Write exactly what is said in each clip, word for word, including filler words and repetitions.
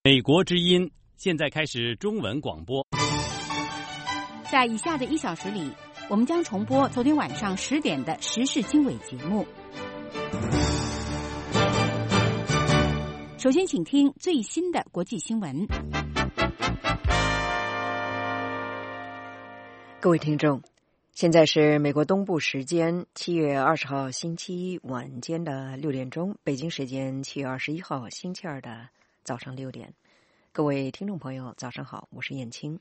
美国之音现在开始中文广播。 在以下的一小时里，我们将重播昨天晚上十点的时事经纬节目。首先，请听最新的国际新闻。 各位听众，现在是美国东部时间七月二十号星期一晚间的六点钟，北京时间七月二十一号星期二的早上六点。各位听众朋友，早上好，我是燕青。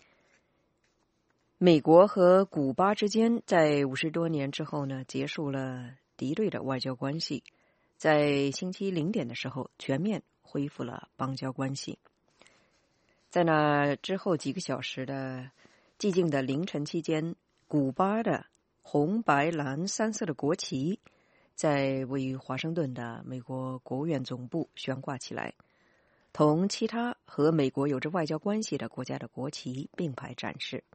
美国和古巴之间在五十多年之后呢，结束了敌对的外交关系，在星期零点的时候全面恢复了邦交关系。在那之后几个小时的寂静的凌晨期间，古巴的红白蓝三色的国旗在位于华盛顿的美国国务院总部悬挂起来，同其他和美国有着外交关系的国家的国旗并排展示。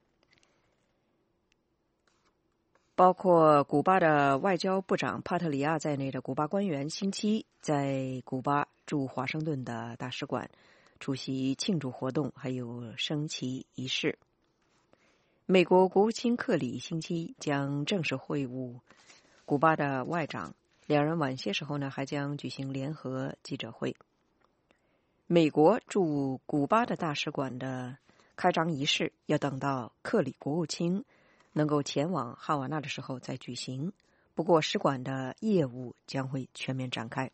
包括古巴的外交部长帕特里亚在内的古巴官员星期在古巴驻华盛顿的大使馆出席庆祝活动，还有升旗仪式。美国国务卿克里星期将正式会晤古巴的外长，两人晚些时候呢还将举行联合记者会。美国驻古巴的大使馆的开张仪式要等到克里国务卿能够前往哈瓦那的时候再举行，不过使馆的业务将会全面展开。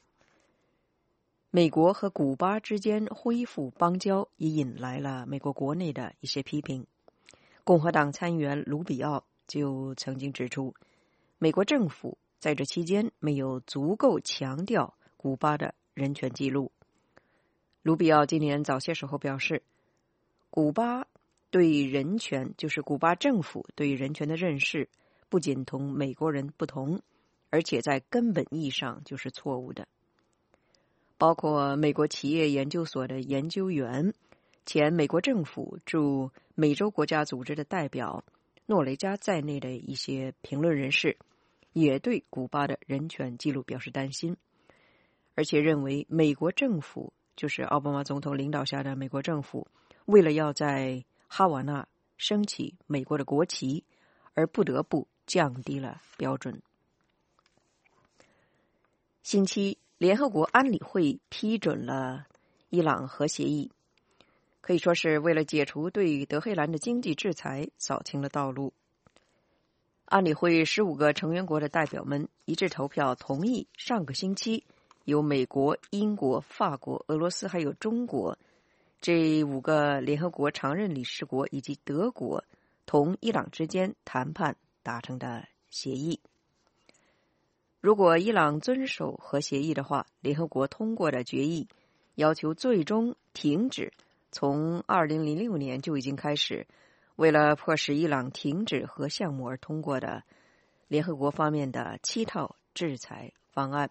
美国和古巴之间恢复邦交也引来了美国国内的一些批评。共和党参议员卢比奥就曾经指出，美国政府在这期间没有足够强调古巴的人权记录。卢比奥今年早些时候表示，古巴对人权，就是古巴政府对人权的认识，不仅同美国人不同，而且在根本意义上就是错误的。包括美国企业研究所的研究员、前美国政府驻美洲国家组织的代表诺雷加在内的一些评论人士，也对古巴的人权记录表示担心，而且认为美国政府，就是奥巴马总统领导下的美国政府，为了要在哈瓦那升起美国的国旗，而不得不降低了标准。星期，联合国安理会批准了伊朗核协议，可以说是为了解除对德黑兰的经济制裁扫清了道路。安理会十五个成员国的代表们一致投票同意上个星期由美国、英国、法国、俄罗斯还有中国这五个联合国常任理事国以及德国同伊朗之间谈判达成的协议。如果伊朗遵守核协议的话，联合国通过的决议要求最终停止从二零零六年就已经开始为了迫使伊朗停止核项目而通过的联合国方面的七套制裁方案。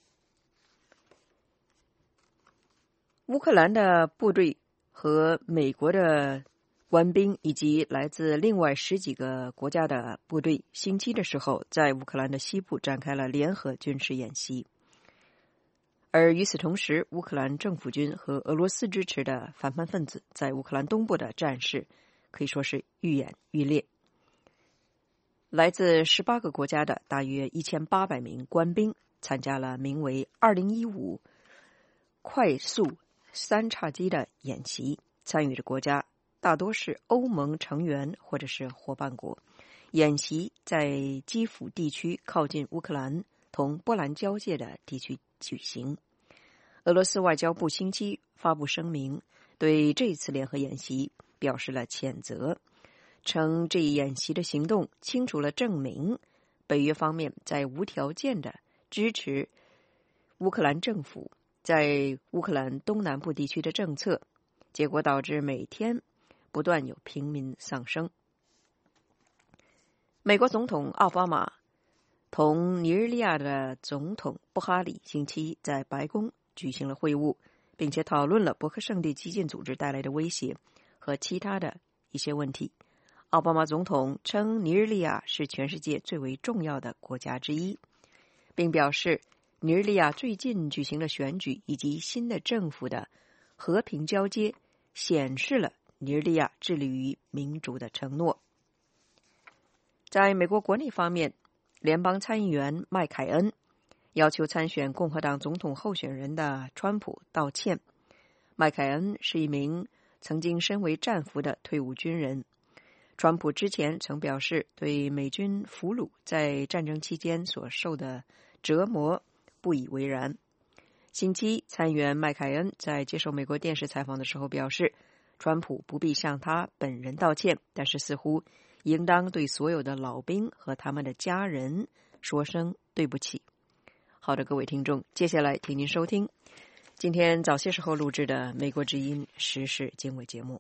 乌克兰的部队和美国的官兵以及来自另外十几个国家的部队星期的时候在乌克兰的西部展开了联合军事演习。而与此同时，乌克兰政府军和俄罗斯支持的反叛分子在乌克兰东部的战事可以说是愈演愈烈。来自十八个国家的大约一千八百名官兵参加了名为二零一五快速三叉戟的演习，参与的国家大多是欧盟成员或者是伙伴国。演习在基辅地区靠近乌克兰同波兰交界的地区举行。俄罗斯外交部星期发布声明，对这次联合演习表示了谴责，称这一演习的行动清楚地证明北约方面在无条件地支持乌克兰政府在乌克兰东南部地区的政策，结果导致每天不断有平民丧生。美国总统奥巴马同尼日利亚的总统布哈里星期一在白宫举行了会晤，并且讨论了伯克圣地激进组织带来的威胁和其他的一些问题。奥巴马总统称尼日利亚是全世界最为重要的国家之一，并表示尼日利亚最近举行了选举以及新的政府的和平交接，显示了尼日利亚致力于民主的承诺。在美国国内方面，联邦参议员麦凯恩要求参选共和党总统候选人的川普道歉。麦凯恩是一名曾经身为战俘的退伍军人。川普之前曾表示对美军俘虏在战争期间所受的折磨不以为然。星期一，参议员麦凯恩在接受美国电视采访的时候表示，川普不必向他本人道歉，但是似乎应当对所有的老兵和他们的家人说声对不起。好的，各位听众，接下来请您收听今天早些时候录制的美国之音时事经纬节目。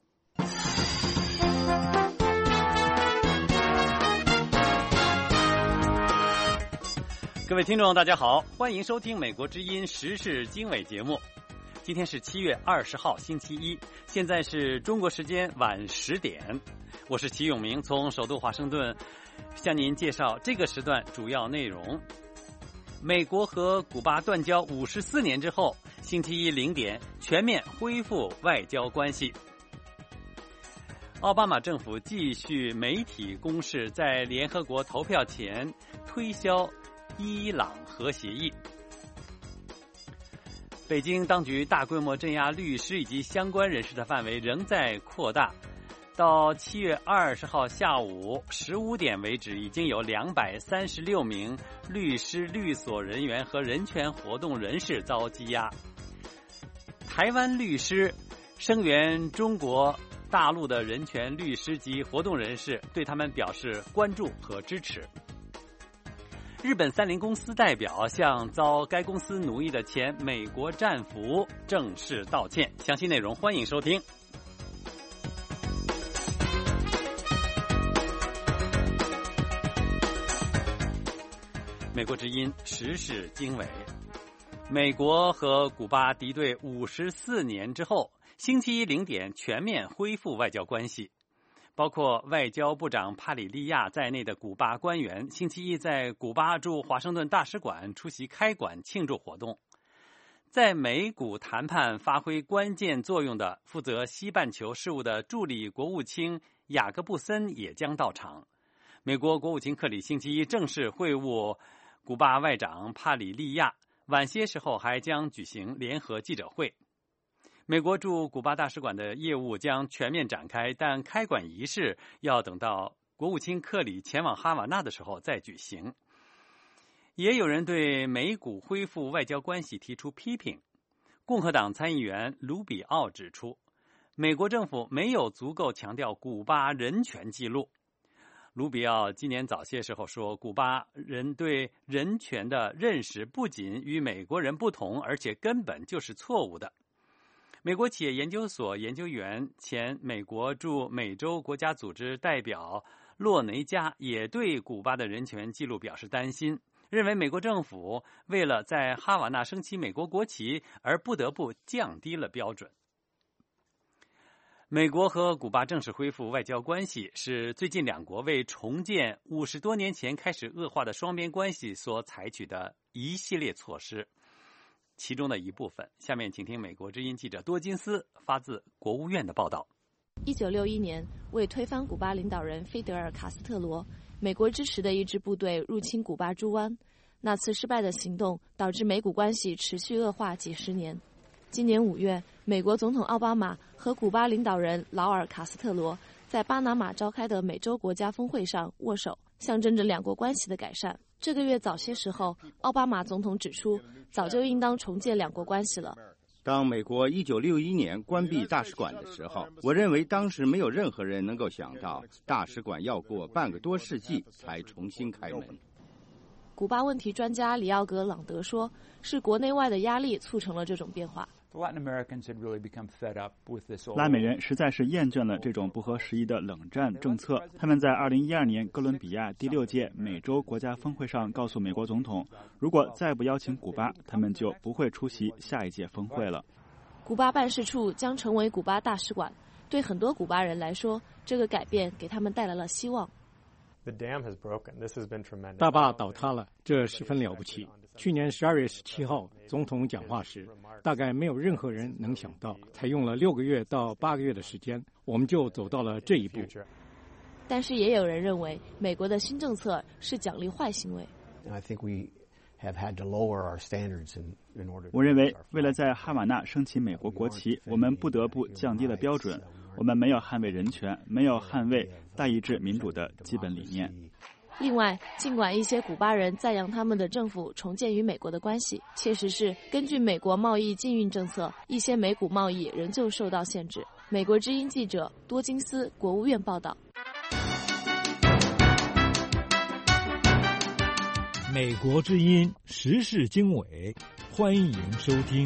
各位听众大家好，欢迎收听美国之音时事经纬节目。今天是七月二十号星期一，现在是中国时间晚十点，我是齐永明，从首都华盛顿向您介绍这个时段主要内容。美国和古巴断交五十四年之后，星期一零点全面恢复外交关系。奥巴马政府继续媒体攻势，在联合国投票前推销伊朗核协议。北京当局大规模镇压律师以及相关人士的范围仍在扩大，到七月二十号下午十五点为止，已经有两百三十六名律师、律所人员和人权活动人士遭羁押。台湾律师声援中国大陆的人权律师及活动人士，对他们表示关注和支持。日本三菱公司代表向遭该公司奴役的前美国战俘正式道歉。详细内容欢迎收听。美国之音时事经纬。美国和古巴敌对五十四年之后，星期一零点全面恢复外交关系。包括外交部长帕里利亚在内的古巴官员星期一在古巴驻华盛顿大使馆出席开馆庆祝活动。在美古谈判发挥关键作用的负责西半球事务的助理国务卿雅各布森也将到场。美国国务卿克里星期一正式会晤古巴外长帕里利亚，晚些时候还将举行联合记者会。美国驻古巴大使馆的业务将全面展开，但开馆仪式要等到国务卿克里前往哈瓦那的时候再举行。也有人对美古恢复外交关系提出批评。共和党参议员卢比奥指出，美国政府没有足够强调古巴人权记录。卢比奥今年早些时候说，古巴人对人权的认识不仅与美国人不同，而且根本就是错误的。美国企业研究所研究员、前美国驻美洲国家组织代表洛雷加也对古巴的人权记录表示担心，认为美国政府为了在哈瓦那升起美国国旗而不得不降低了标准。美国和古巴正式恢复外交关系，是最近两国为重建五十多年前开始恶化的双边关系所采取的一系列措施。其中的一部分，下面请听美国之音记者多金斯发自国务院的报道。 一九六一年，为推翻古巴领导人菲德尔·卡斯特罗，美国支持的一支部队入侵古巴猪湾。那次失败的行动导致美古关系持续恶化几十年。今年五月，美国总统奥巴马和古巴领导人劳尔·卡斯特罗在巴拿马召开的美洲国家峰会上握手，象征着两国关系的改善。这个月早些时候，奥巴马总统指出，早就应当重建两国关系了。 当美国一九六一年关闭大使馆的时候，我认为当时没有任何人能够想到大使馆要过半个多世纪才重新开门。 古巴问题专家里奥格朗德说，是国内外的压力促成了这种变化。 拉美人实在是厌倦了这种不合时宜的冷战政策。他们在二零一二年哥伦比亚第六届美洲国家峰会上告诉美国总统，如果再不邀请古巴，他们就不会出席下一届峰会了。 古巴办事处将成为古巴大使馆，对很多古巴人来说，这个改变给他们带来了希望。 大坝倒塌了，这十分了不起。 去年十二月十七号总统讲话时，大概没有任何人能想到，才用了六个月到八个月的时间，我们就走到了这一步。 但是也有人认为，美国的新政策是奖励坏行为。 我认为，为了在哈瓦那升起美国国旗，我们不得不降低了标准。我们没有捍卫人权，没有捍卫代议制民主的基本理念。 另外，尽管一些古巴人赞扬他们的政府重建与美国的关系，切实是根据美国贸易禁运政策，一些美古贸易仍旧受到限制。美国之音记者多金斯国务院报道。 美国之音时事经纬，欢迎收听。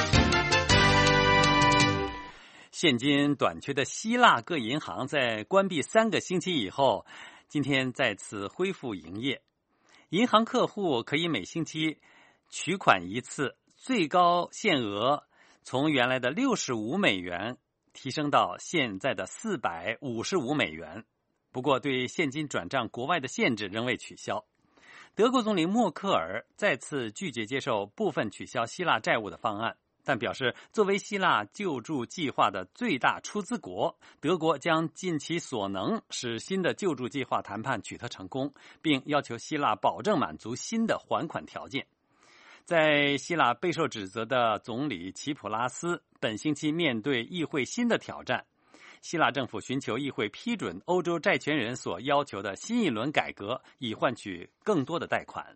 现金短缺的希腊各银行在关闭三个星期以后，今天再次恢复营业。银行客户可以每星期取款一次，最高限额从原来的六十五美元提升到现在的四百五十五美元。不过，对现金转账国外的限制仍未取消。德国总理默克尔再次拒绝接受部分取消希腊债务的方案，但表示作为希腊救助计划的最大出资国，德国将尽其所能使新的救助计划谈判取得成功，并要求希腊保证满足新的还款条件。在希腊备受指责的总理齐普拉斯本星期面对议会新的挑战，希腊政府寻求议会批准欧洲债权人所要求的新一轮改革，以换取更多的贷款。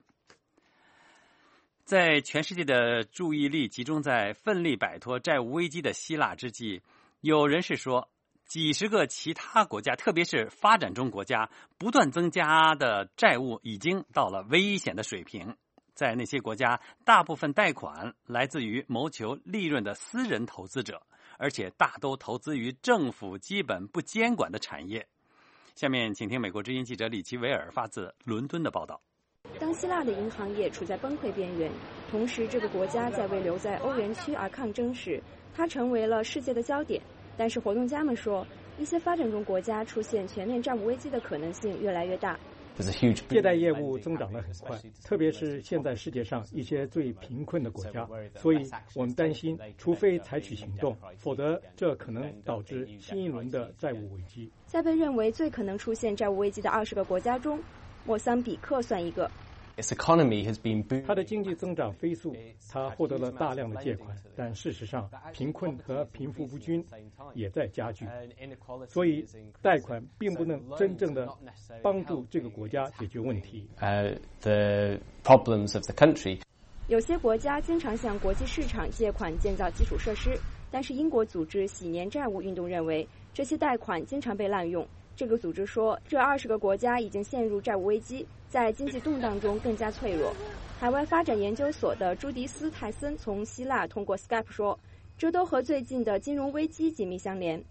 在全世界的注意力集中在奋力摆脱债务危机的希腊之际，有人士说，几十个其他国家，特别是发展中国家，不断增加的债务已经到了危险的水平。在那些国家，大部分贷款来自于谋求利润的私人投资者，而且大都投资于政府基本不监管的产业。下面请听美国之音记者李奇维尔发自伦敦的报道。 当希腊的银行业处在崩溃边缘，同时这个国家在为留在欧元区而抗争时，它成为了世界的焦点。但是活动家们说，一些发展中国家出现全面债务危机的可能性越来越大。 借贷业务增长得很快，特别是现在世界上一些最贫困的国家，所以我们担心，除非采取行动，否则这可能导致新一轮的债务危机。 在被认为最可能出现债务危机的二十个国家中，莫桑比克算一个。 它的经济增长飞速，它获得了大量的借款，但事实上，贫困和贫富不均也在加剧，所以贷款并不能真正的帮助这个国家解决问题。 Uh, the problems of the country. 有些国家经常向国际市场借款建造基础设施，但是英国组织洗年债务运动认为，这些贷款经常被滥用。这个组织说，这二十个国家已经陷入债务危机，在经济动荡中更加脆弱。海外发展研究所的朱迪斯·泰森从希腊通过 Skype 说，这都和最近的金融危机紧密相连。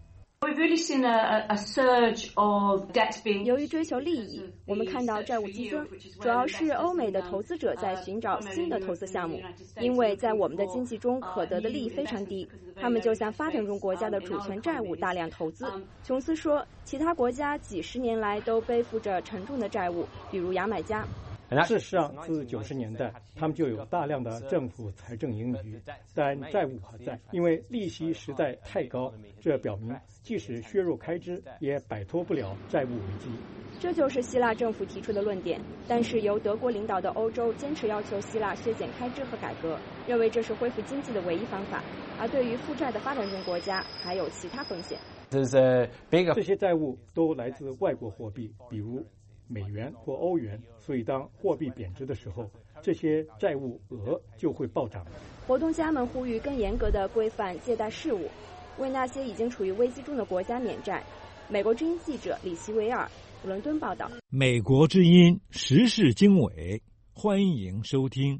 由于追求利益，我们看到债务激增，主要是欧美的投资者在寻找新的投资项目，因为在我们的经济中可得的利非常低，他们就向发展中国家的主权债务大量投资。琼斯说，其他国家几十年来都背负着沉重的债务，比如牙买加。 事实上，自九十年代，他们就有大量的政府财政盈余，但债务还在，因为利息实在太高。这表明，即使削弱开支，也摆脱不了债务危机。 这就是希腊政府提出的论点，但是由德国领导的欧洲坚持要求希腊削减开支和改革，认为这是恢复经济的唯一方法。而对于负债的发展中国家，还有其他风险。 这些债务都来自外国货币，比如美元或欧元，所以当货币贬值的时候，这些债务额就会暴涨。 活动家们呼吁更严格的规范借贷事务，为那些已经处于危机中的国家免债。美国之音记者李希维尔，伦敦报道。 美国之音时事经纬，欢迎收听。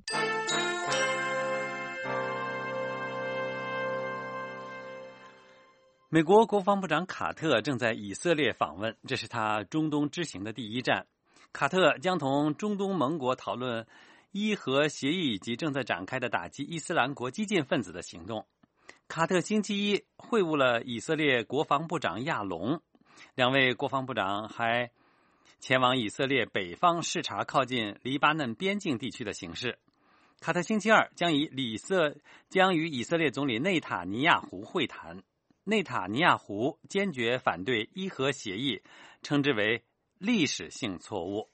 美国国防部长卡特正在以色列访问，这是他中东之行的第一站。卡特将同中东盟国讨论伊核协议以及正在展开的打击伊斯兰国激进分子的行动。卡特星期一会晤了以色列国防部长亚龙，两位国防部长还前往以色列北方视察靠近黎巴嫩边境地区的形势。 卡特星期二将与以色将与以色列总理内塔尼亚胡会谈。内塔尼亚胡坚决反对伊核协议，称之为历史性错误。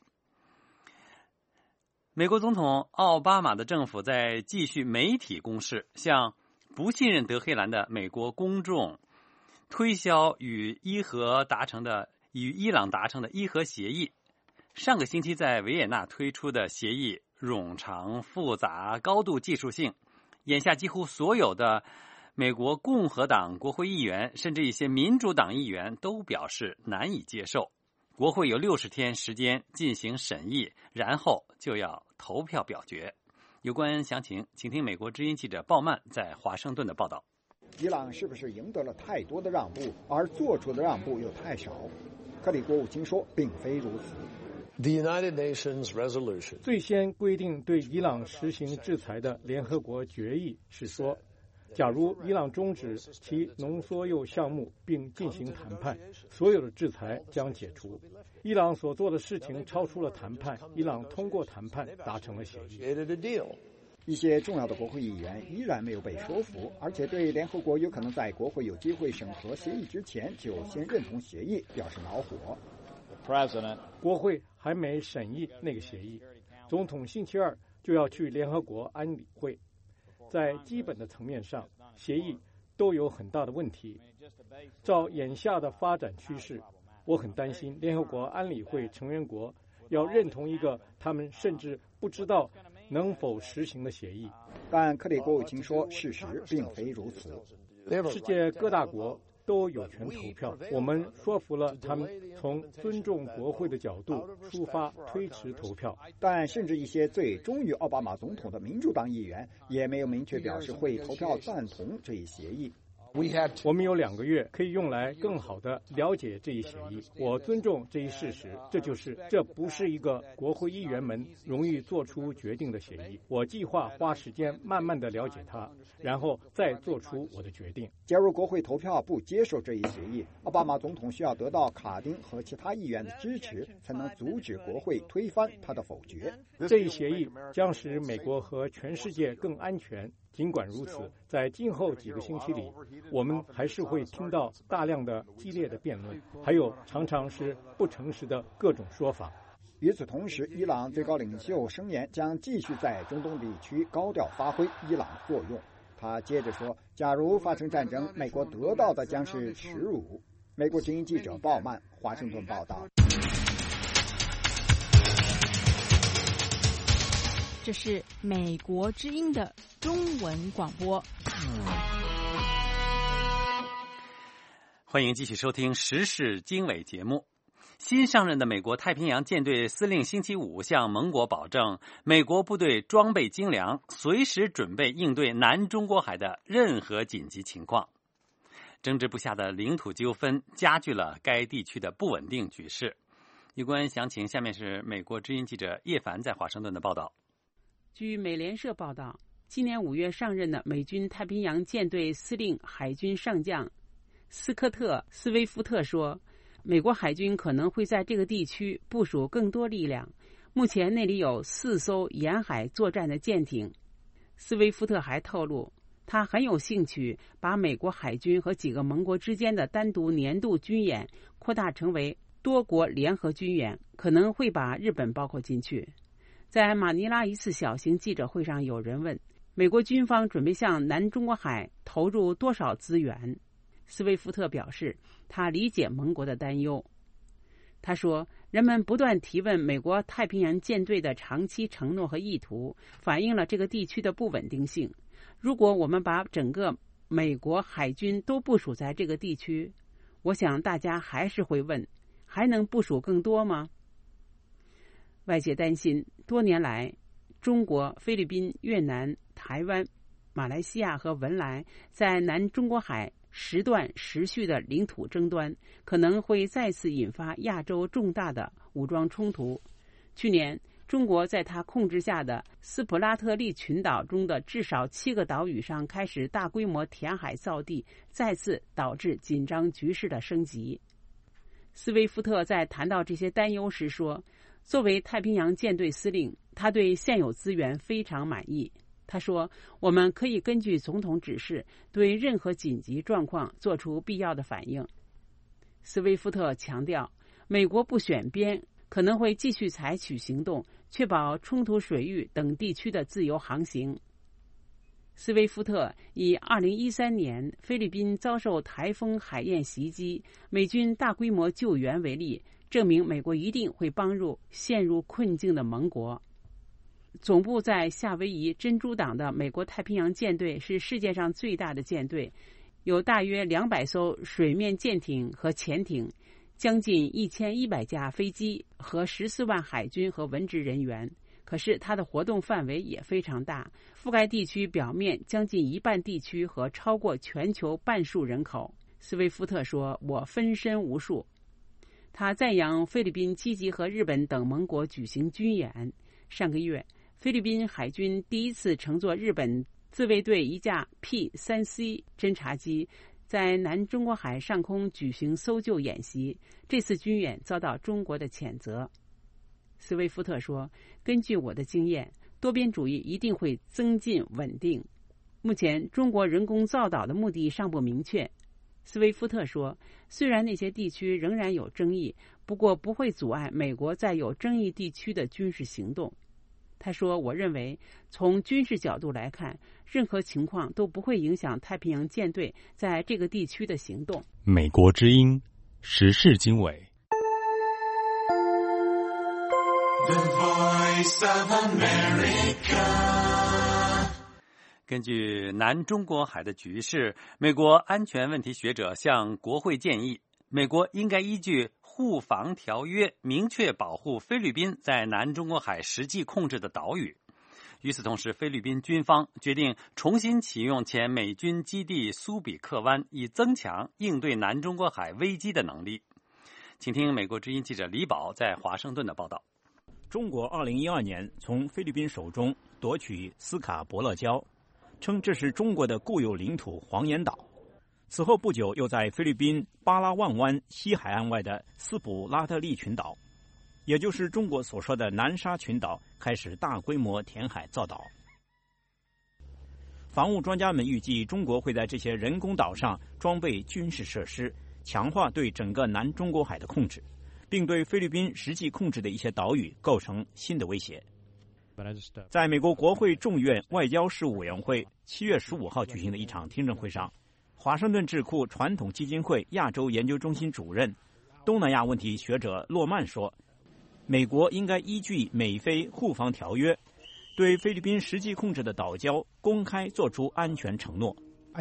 美国总统奥巴马的政府在继续媒体攻势，向不信任德黑兰的美国公众推销与伊核达成的与伊朗达成的伊核协议。上个星期在维也纳推出的协议冗长复杂、高度技术性，眼下几乎所有的美国共和党国会议员，甚至一些民主党议员都表示难以接受。国会有六十天时间进行审议，然后就要投票表决。有关详情，请听美国之音记者鲍曼在华盛顿的报道。 伊朗是不是赢得了太多的让步，而做出的让步又太少？克里国务卿说，并非如此。 The United Nations resolution 最先规定对伊朗实行制裁的联合国决议是说，假如伊朗终止其浓缩铀项目并进行谈判，所有的制裁将解除。伊朗所做的事情超出了谈判，伊朗通过谈判达成了协议。 一些重要的国会议员依然没有被说服，而且对联合国有可能在国会有机会审核协议之前就先认同协议表示恼火。 国会还没审议那个协议，总统星期二就要去联合国安理会。在基本的层面上，协议都有很大的问题。照眼下的发展趋势，我很担心联合国安理会成员国要认同一个他们甚至不知道能否实行的协议。 但克里国务卿说，事实并非如此。 世界各大国都有权投票，我们说服了他们从尊重国会的角度出发，推迟投票。 但甚至一些最忠于奥巴马总统的民主党议员也没有明确表示会投票赞同这一协议。 我们有两个月可以用来更好地了解这一协议。我尊重这一事实，这就是这不是一个国会议员们容易做出决定的协议。我计划花时间慢慢地了解它，然后再做出我的决定。 假如国会投票不接受这一协议，奥巴马总统需要得到卡丁和其他议员的支持，才能阻止国会推翻他的否决。 这一协议将使美国和全世界更安全。尽管如此，在今后几个星期里，我们还是会听到大量的激烈的辩论，还有常常是不诚实的各种说法。 与此同时，伊朗最高领袖声言将继续在中东地区高调发挥伊朗作用。他接着说，假如发生战争，美国得到的将是耻辱。美国之音记者鲍曼，华盛顿报道。 这是美国之音的中文广播。 欢迎继续收听时事经纬节目。新上任的美国太平洋舰队司令星期五向盟国保证，美国部队装备精良，随时准备应对南中国海的任何紧急情况。争执不下的领土纠纷加剧了该地区的不稳定局势。有关详情，下面是美国之音记者叶凡在华盛顿的报道。 据美联社报道，今年五月上任的美军太平洋舰队司令海军上将斯科特·斯威夫特说，美国海军可能会在这个地区部署更多力量，目前那里有四艘沿海作战的舰艇。斯威夫特还透露，他很有兴趣把美国海军和几个盟国之间的单独年度军演扩大成为多国联合军演，可能会把日本包括进去。在马尼拉一次小型记者会上，有人问美国军方准备向南中国海投入多少资源。斯威夫特表示，他理解盟国的担忧。他说，人们不断提问美国太平洋舰队的长期承诺和意图，反映了这个地区的不稳定性。如果我们把整个美国海军都部署在这个地区，我想大家还是会问，还能部署更多吗？外界担心，多年来，中国、菲律宾、越南、台湾、马来西亚和文莱在南中国海时断时续的领土争端，可能会再次引发亚洲重大的武装冲突。去年，中国在它控制下的斯普拉特利群岛中的至少七个岛屿上开始大规模填海造地，再次导致紧张局势的升级。斯威夫特在谈到这些担忧时说，作为太平洋舰队司令，他他对现有资源非常满意。他说，我们可以根据总统指示对任何紧急状况做出必要的反应。斯威夫特强调，美国不选边，可能会继续采取行动，确保冲突水域等地区的自由航行。斯威夫特以二零一三年菲律宾遭受台风海燕袭击，美军大规模救援为例，证明美国一定会帮助陷入困境的盟国。总部在夏威夷珍珠港的美国太平洋舰队是世界上最大的舰队，有大约两百艘水面舰艇和潜艇，将近一千一百架飞机和十四万海军和文职人员。可是它的活动范围也非常大，覆盖地区表面将近一半地区和超过全球半数人口。斯威夫特说，我分身无术。他赞扬菲律宾积极和日本等盟国举行军演。上个月，菲律宾海军第一次乘坐日本自卫队一架 P 三 C 侦察机在南中国海上空举行搜救演习，这次军演遭到中国的谴责。斯威夫特说，根据我的经验，多边主义一定会增进稳定。目前中国人工造岛的目的尚不明确。斯威夫特说，虽然那些地区仍然有争议，不过不会阻碍美国在有争议地区的军事行动。他说，我认为从军事角度来看，任何情况都不会影响太平洋舰队在这个地区的行动。 美国之音时事经纬。 The Voice of America。 根据南中国海的局势，美国安全问题学者向国会建议，美国应该依据互防条约明确保护菲律宾在南中国海实际控制的岛屿。与此同时，菲律宾军方决定重新启用前美军基地苏比克湾，以增强应对南中国海危机的能力。请听美国之音记者李宝在华盛顿的报道。 中国二零一二年从菲律宾手中夺取斯卡伯勒礁，称这是中国的固有领土黄岩岛。此后不久，又在菲律宾巴拉望湾西海岸外的斯普拉特利群岛，也就是中国所说的南沙群岛，开始大规模填海造岛。防务专家们预计，中国会在这些人工岛上装备军事设施，强化对整个南中国海的控制，并对菲律宾实际控制的一些岛屿构成新的威胁。在美国国会众院外交事务委员会七月十五号举行的一场听证会上，华盛顿智库传统基金会亚洲研究中心主任、东南亚问题学者洛曼说，美国应该依据美菲互防条约，对菲律宾实际控制的岛礁公开做出安全承诺。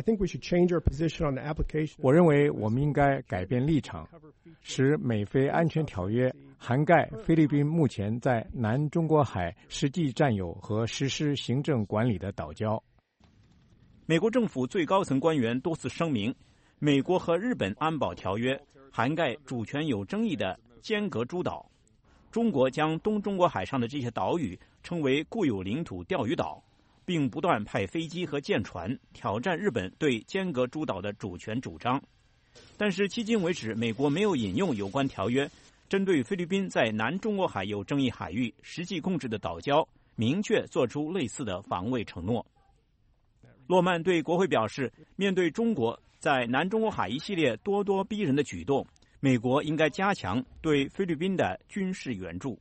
我认为我们应该改变立场，使美菲安全条约涵盖菲律宾目前在南中国海实际占有和实施行政管理的岛礁。 美国政府最高层官员多次声明，美国和日本安保条约涵盖主权有争议的尖阁诸岛。中国将东中国海上的这些岛屿称为固有领土钓鱼岛，并不断派飞机和舰船挑战日本对尖阁诸岛的主权主张。但是迄今为止，美国没有引用有关条约，针对菲律宾在南中国海有争议海域实际控制的岛礁，明确做出类似的防卫承诺。洛曼对国会表示，面对中国在南中国海一系列咄咄逼人的举动，美国应该加强对菲律宾的军事援助。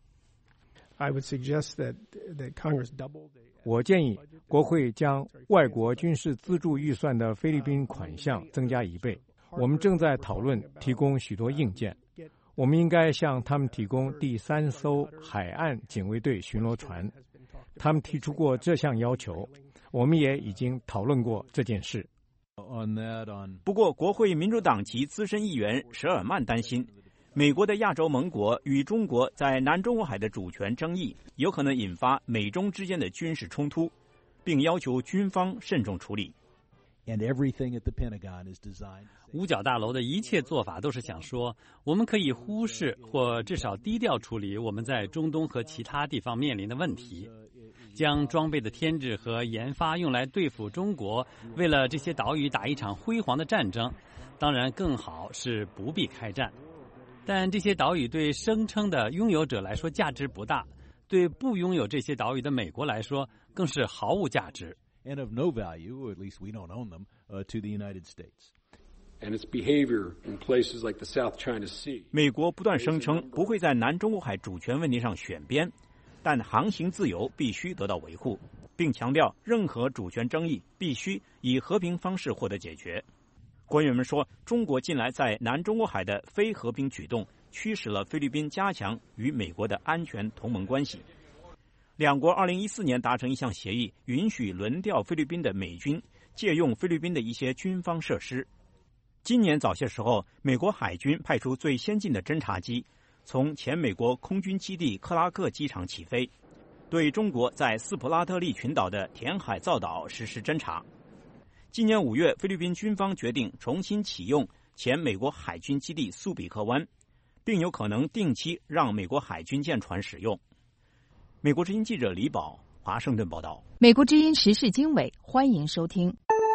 我建议国会将外国军事资助预算的菲律宾款项增加一倍。我们正在讨论提供许多硬件，我们应该向他们提供第三艘海岸警卫队巡逻船。他们提出过这项要求，我们也已经讨论过这件事。 不过，国会民主党籍资深议员舍尔曼担心，美国的亚洲盟国与中国在南中国海的主权争议有可能引发美中之间的军事冲突，并要求军方慎重处理。 五角大楼的一切做法都是想说，我们可以忽视或至少低调处理我们在中东和其他地方面临的问题，将装备的添置和研发用来对付中国，为了这些岛屿打一场辉煌的战争。当然，更好是不必开战。但这些岛屿对声称的拥有者来说价值不大， 对不拥有这些岛屿的美国来说更是毫无价值。 And of no value, or at least we don't own them, uh, to the United States. And its behavior in places like the South China Sea. 美国不断声称不会在南中国海主权问题上选边，但航行自由必须得到维护，并强调任何主权争议必须以和平方式获得解决。官员们说，中国近来在南中国海的非和平举动驱使了菲律宾加强与美国的安全同盟关系。两国二零一四年达成一项协议，允许轮调菲律宾的美军借用菲律宾的一些军方设施。今年早些时候，美国海军派出最先进的侦察机，从前美国空军基地克拉克机场起飞，对中国在斯普拉特利群岛的填海造岛实施侦察。今年五月，菲律宾军方决定重新启用前美国海军基地苏比克湾，并有可能定期让美国海军舰船使用。美国之音记者李宝华盛顿报道。 美国之音时事经纬，欢迎收听。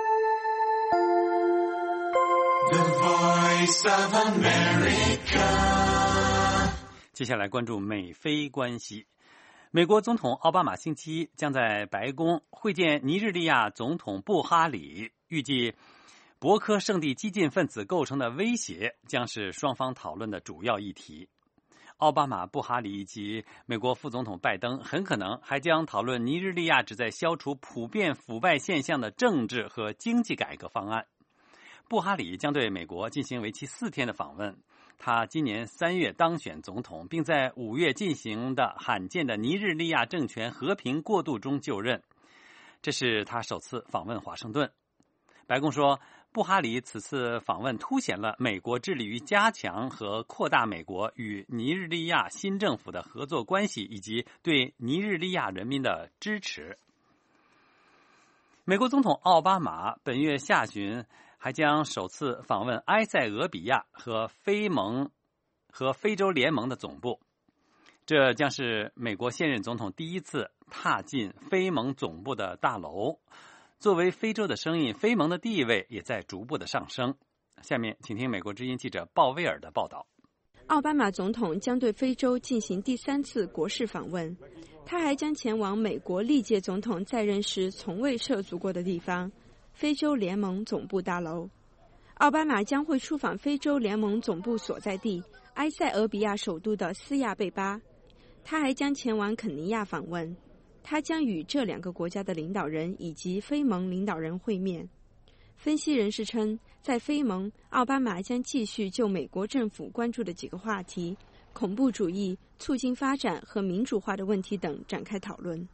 The Voice of America。 接下来关注美菲关系。美国总统奥巴马星期一将在白宫会见尼日利亚总统布哈里，预计博科圣地激进分子构成的威胁将是双方讨论的主要议题。奥巴马、布哈里以及美国副总统拜登很可能还将讨论尼日利亚旨在消除普遍腐败现象的政治和经济改革方案。布哈里将对美国进行为期四天的访问。他今年三月当选总统，并在五月进行的罕见的尼日利亚政权和平过渡中就任，这是他首次访问华盛顿。白宫说，布哈里此次访问凸显了美国致力于加强和扩大美国与尼日利亚新政府的合作关系，以及对尼日利亚人民的支持。美国总统奥巴马本月下旬还将首次访问埃塞俄比亚和非盟和非洲联盟的总部，这将是美国现任总统第一次踏进非盟总部的大楼。作为非洲的声音，非盟的地位也在逐步的上升。下面请听美国之音记者鲍威尔的报道。 奥巴马总统将对非洲进行第三次国事访问，他还将前往美国历届总统在任时从未涉足过的地方——非洲联盟总部大楼。奥巴马将会出访非洲联盟总部所在地埃塞俄比亚首都的斯亚贝巴，他还将前往肯尼亚访问。他将与这两个国家的领导人以及非盟领导人会面。分析人士称，在非盟，奥巴马将继续就美国政府关注的几个话题——恐怖主义、促进发展和民主化的问题等展开讨论。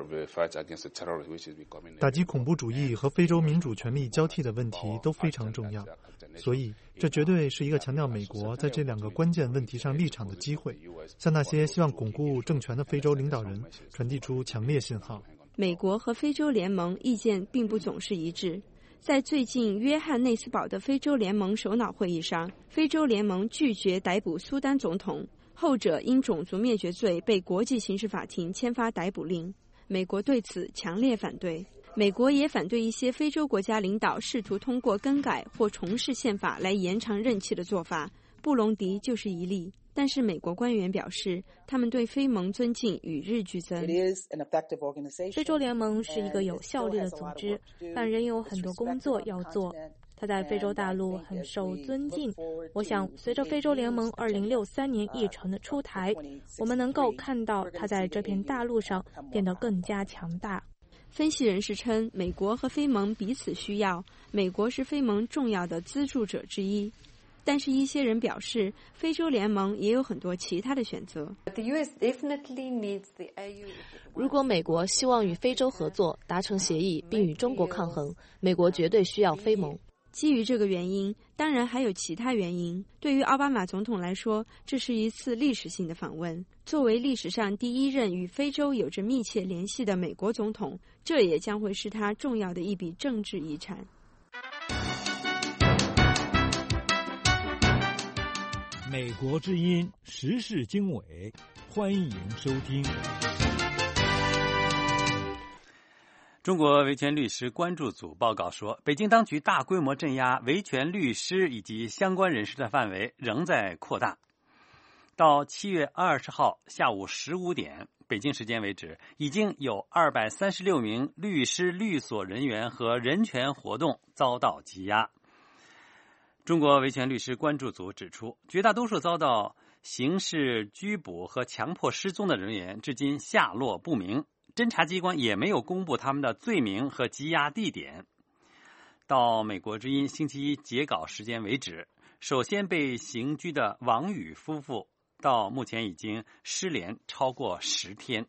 打击恐怖主义和非洲民主权力交替的问题都非常重要，所以这绝对是一个强调美国在这两个关键问题上立场的机会，向那些希望巩固政权的非洲领导人传递出强烈信号。 美国和非洲联盟意见并不总是一致。在最近约翰内斯堡的非洲联盟首脑会议上，非洲联盟拒绝逮捕苏丹总统，后者因种族灭绝罪被国际刑事法庭签发逮捕令。美国对此强烈反对。美国也反对一些非洲国家领导试图通过更改或重试宪法来延长任期的做法，布隆迪就是一例。但是美国官员表示，他们对非盟尊敬与日俱增。 非洲联盟是一个有效力的组织，但仍有很多工作要做。它在非洲大陆很受尊敬。我想，随着非洲联盟二零六三年议程的出台，我们能够看到它在这片大陆上变得更加强大。 分析人士称，美国和非盟彼此需要，美国是非盟重要的资助者之一。但是，一些人表示，非洲联盟也有很多其他的选择。 如果美国希望与非洲合作，达成协议，并与中国抗衡，美国绝对需要非盟。 基于这个原因，当然还有其他原因。对于奥巴马总统来说，这是一次历史性的访问。作为历史上第一任与非洲有着密切联系的美国总统，这也将会是他重要的一笔政治遗产。 美国之音时事经纬，欢迎收听。 中国维权律师关注组报告说，北京当局大规模镇压维权律师以及相关人士的范围仍在扩大。 到七月二十号下午十五点北京时间为止，已经有二百三十六名律师、律所人员和人权活动遭到羁押。中国维权律师关注组指出，绝大多数遭到刑事拘捕和强迫失踪的人员至今下落不明，侦查机关也没有公布他们的罪名和羁押地点。到美国之音星期一截稿时间为止，首先被刑拘的王宇夫妇到目前已经失联超过十天。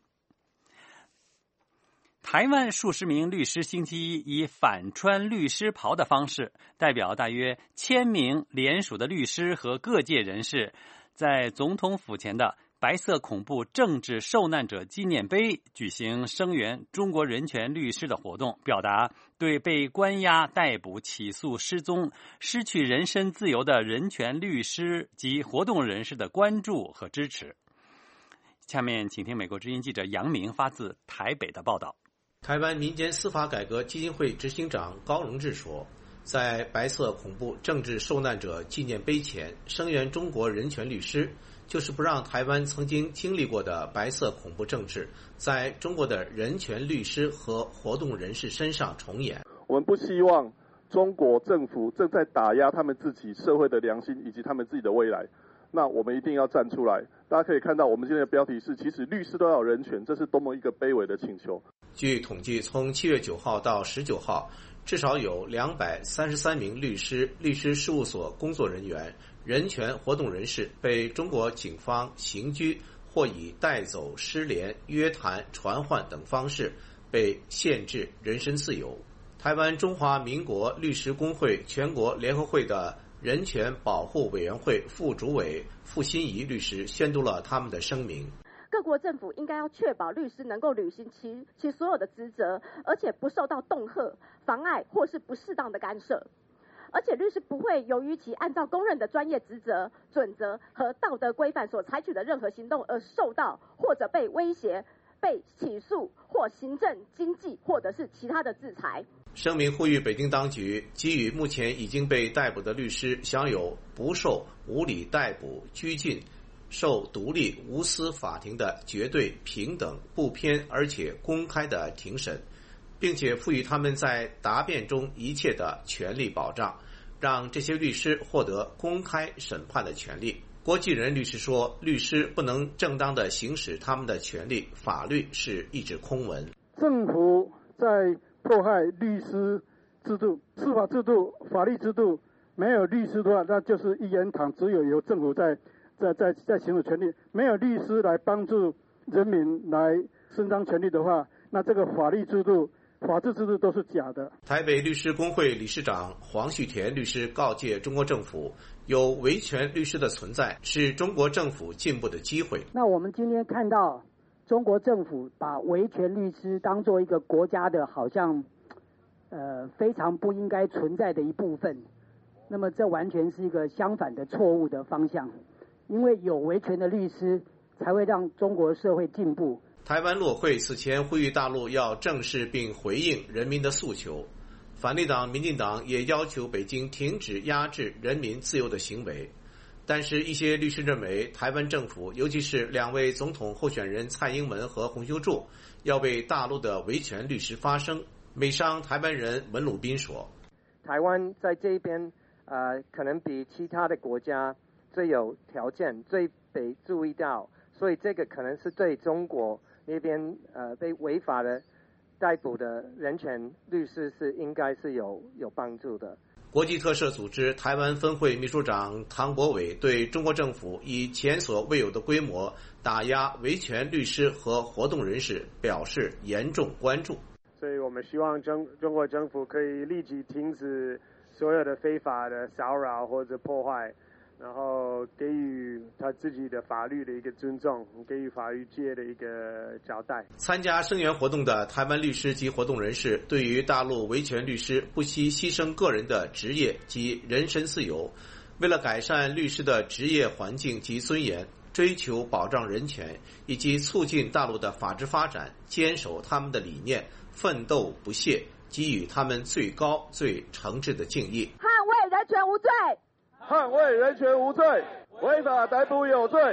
台湾数十名律师星期一以反穿律师袍的方式，代表大约千名联署的律师和各界人士，在总统府前的白色恐怖政治受难者纪念碑举行声援中国人权律师的活动，表达对被关押、逮捕、起诉、失踪、失去人身自由的人权律师及活动人士的关注和支持。下面请听美国之音记者杨明发自台北的报道。 台湾民间司法改革基金会执行长高荣志说，在白色恐怖政治受难者纪念碑前声援中国人权律师，就是不让台湾曾经经历过的白色恐怖政治在中国的人权律师和活动人士身上重演。 我们不希望中国政府正在打压他们自己社会的良心以及他们自己的未来，那我们一定要站出来。大家可以看到我们今天的标题是，其实律师都要有人权，这是多么一个卑微的请求。 据统计，从七月九号到十九号，至少有两百三十三名律师、律师事务所工作人员、人权活动人士被中国警方刑拘或以带走、失联、约谈、传唤等方式被限制人身自由。台湾中华民国律师公会全国联合会的人权保护委员会副主委傅心怡律师宣读了他们的声明。 各国政府应该要确保律师能够履行其其所有的职责，而且不受到恫吓、妨碍或是不适当的干涉。而且律师不会由于其按照公认的专业职责、准则和道德规范所采取的任何行动而受到或者被威胁、被起诉或行政、经济或者是其他的制裁。 声明呼吁北京当局给予目前已经被逮捕的律师享有不受无理逮捕、拘禁、受独立无私法庭的绝对平等、不偏而且公开的庭审，并且赋予他们在答辩中一切的权利保障，让这些律师获得公开审判的权利。郭继仁律师说，律师不能正当的行使他们的权利，法律是一纸空文。 政府在迫害律师制度、司法制度、法律制度，没有律师的话，那就是一言堂，只有由政府在在在在行使权利，没有律师来帮助人民来伸张权利的话，那这个法律制度、法治制度都是假的。 台北律师公会理事长黄旭田律师告诫中国政府，有维权律师的存在是中国政府进步的机会。 那我们今天看到中国政府把维权律师当作一个国家的好像呃非常不应该存在的一部分，那么这完全是一个相反的错误的方向。因为有维权的律师，才会让中国社会进步。 台湾陆委会此前呼吁大陆要正视并回应人民的诉求，反对党民进党也要求北京停止压制人民自由的行为。但是，一些律师认为，台湾政府，尤其是两位总统候选人蔡英文和洪秀柱，要为大陆的维权律师发声。美商台湾人文鲁宾说：“ 台湾在这边，呃，可能比其他的国家最有条件、最被注意到，所以这个可能是对中国那边呃被违法的逮捕的人权律师是应该是有有帮助的。” 国际特赦组织台湾分会秘书长唐国伟对中国政府以前所未有的规模打压维权律师和活动人士表示严重关注。 所以我们希望中中国政府可以立即停止所有的非法的骚扰或者破坏，然后给予他自己的法律的一个尊重，给予法律界的一个交代。 参加声援活动的台湾律师及活动人士对于大陆维权律师不惜牺牲个人的职业及人身自由，为了改善律师的职业环境及尊严，追求保障人权以及促进大陆的法治发展，坚守他们的理念，奋斗不懈，给予他们最高最诚挚的敬意。 捍卫人权无罪， 捍卫人权无罪，违法逮捕有罪。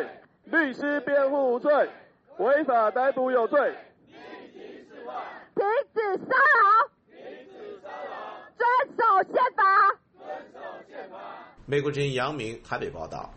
律师辩护无罪，违法逮捕有罪。 停止骚扰，遵守宪法。 美国之音杨明台北报道。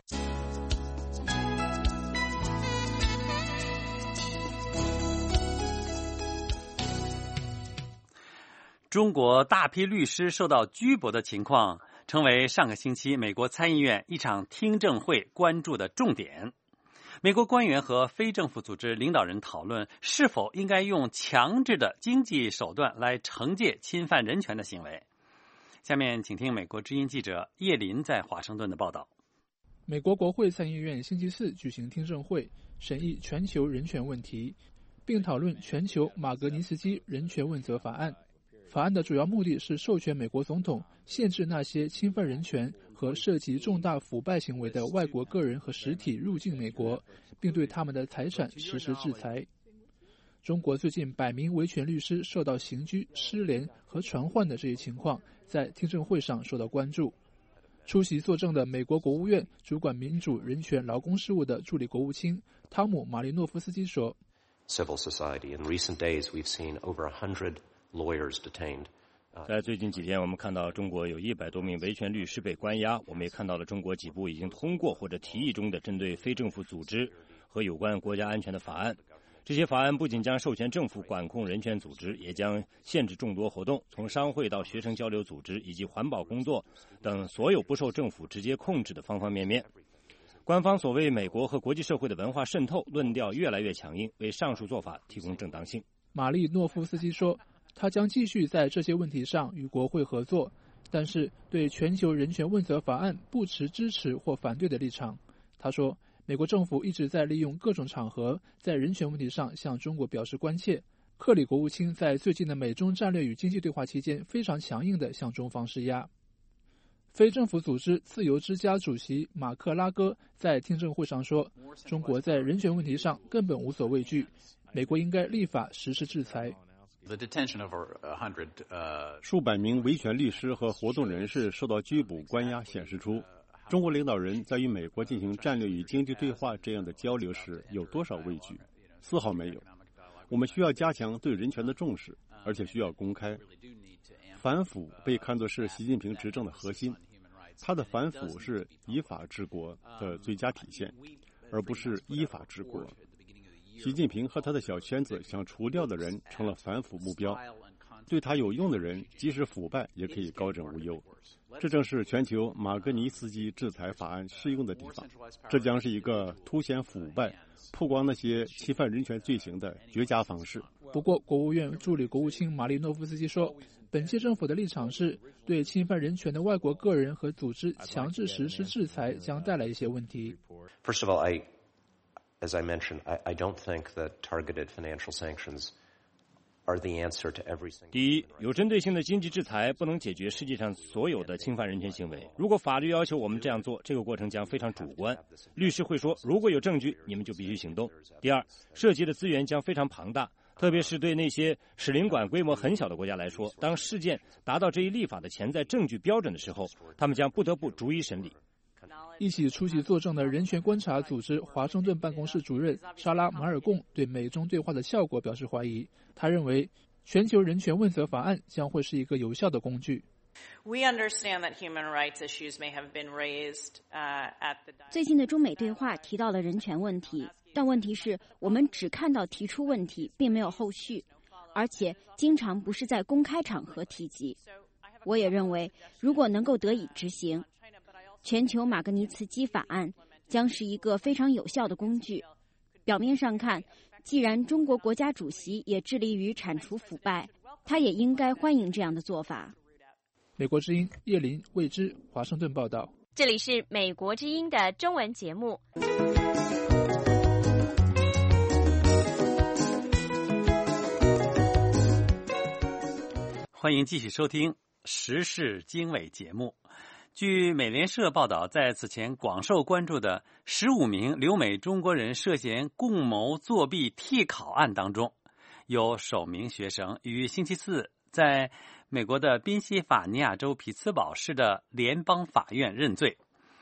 中国大批律师受到拘捕的情况，成为上个星期美国参议院一场听证会关注的重点。美国官员和非政府组织领导人讨论是否应该用强制的经济手段来惩戒侵犯人权的行为。下面请听美国之音记者叶林在华盛顿的报道。 美国国会参议院星期四举行听证会，审议全球人权问题，并讨论全球马格尼茨基人权问责法案。法案的主要目的是授权美国总统限制那些侵犯人权和涉及重大腐败行为的外国个人和实体入境美国，并对他们的财产实施制裁。中国最近百名维权律师受到刑拘、失联和传唤的这一情况，在听证会上受到关注。出席作证的美国国务院主管民主、人权、劳工事务的助理国务卿汤姆·马利诺夫斯基说 Civil society. In recent days, we've seen over a hundred lawyers detained. 在最近几天，我们看到中国有一百多名维权律师被关押。我们也看到了中国几部已经通过或者提议中的针对非政府组织和有关国家安全的法案。这些法案不仅将授权政府管控人权组织，也将限制众多活动，从商会到学生交流组织以及环保工作等所有不受政府直接控制的方方面面。官方所谓美国和国际社会的文化渗透论调越来越强硬，为上述做法提供正当性。 马利诺夫斯基说，他将继续在这些问题上与国会合作，但是对全球人权问责法案不持支持或反对的立场。他说，美国政府一直在利用各种场合在人权问题上向中国表示关切。克里国务卿在最近的美中战略与经济对话期间非常强硬地向中方施压。非政府组织自由之家主席马克拉戈在听证会上说，中国在人权问题上根本无所畏惧，美国应该立法实施制裁。 数百名维权律师和活动人士受到拘捕关押，显示出中国领导人在与美国进行战略与经济对话这样的交流时有多少畏惧？丝毫没有。我们需要加强对人权的重视，而且需要公开。反腐被看作是习近平执政的核心，他的反腐是以法治国的最佳体现，而不是依法治国。习近平和他的小圈子想除掉的人成了反腐目标，对他有用的人即使腐败也可以高枕无忧。这正是全球马格尼茨基制裁法案适用的地方。这将是一个凸显腐败、曝光那些侵犯人权罪行的绝佳方式。 不过，国务院助理国务卿马利诺夫斯基说，本届政府的立场是对侵犯人权的外国个人和组织强制实施制裁将带来一些问题。 First of all, I, as I mentioned, I, I don't think that targeted financial sanctions are the answer to everything. 第一，有针对性的经济制裁不能解决世界上所有的侵犯人权行为。如果法律要求我们这样做，这个过程将非常主观。律师会说，如果有证据，你们就必须行动。第二，涉及的资源将非常庞大。特别是对那些使领馆规模很小的国家来说，当事件达到这一立法的潜在证据标准的时候，他们将不得不逐一审理。 一起出席作证的人权观察组织华盛顿办公室主任莎拉·马尔贡对美中对话的效果表示怀疑。他认为，全球人权问责法案将会是一个有效的工具。 最近的中美对话提到了人权问题。但问题是，我们只看到提出问题，并没有后续，而且经常不是在公开场合提及。我也认为，如果能够得以执行，全球马格尼茨基法案将是一个非常有效的工具。表面上看，既然中国国家主席也致力于铲除腐败，他也应该欢迎这样的做法。 美国之音叶林、魏之，华盛顿报道。 这里是美国之音的中文节目。 欢迎继续收听时事经纬节目。据美联社报道，在此前广受关注的十五名留美中国人涉嫌共谋作弊替考案当中，有首名学生于星期四在美国的宾夕法尼亚州匹兹堡市的联邦法院认罪。